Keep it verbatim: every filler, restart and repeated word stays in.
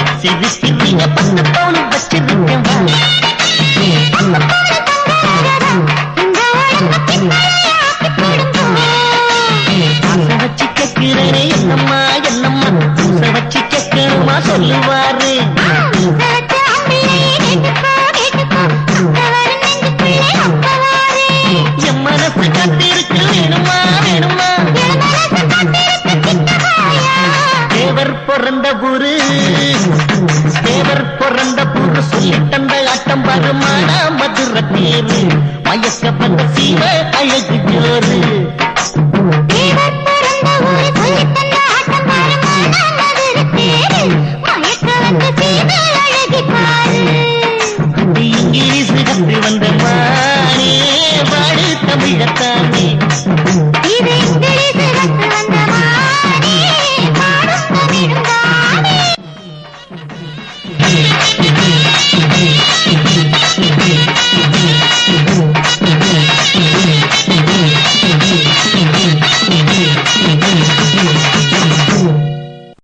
சிறு சிறிய பத்து பவுன் வச்சிருக்கேன் ஆசை வச்சு கேட்கிறேனே என்னம்மா என்னம்மா ஆசை வச்சு கேட்கணுமா சொல்லுவாரு என் மனசு காத்திருக்கு வேணுமா வேணுமா தேவர் பிறந்த ஊரு தேவர் பிறந்த ஊரு சொல்லி தந்த ஆட்டம் வருமானா மதுர தேரு மயக்கப்பட்ட சீவ அழகு ஜோரு இங்கிலீஷ் கற்று வந்த மானே வாடு தமிழத்தான்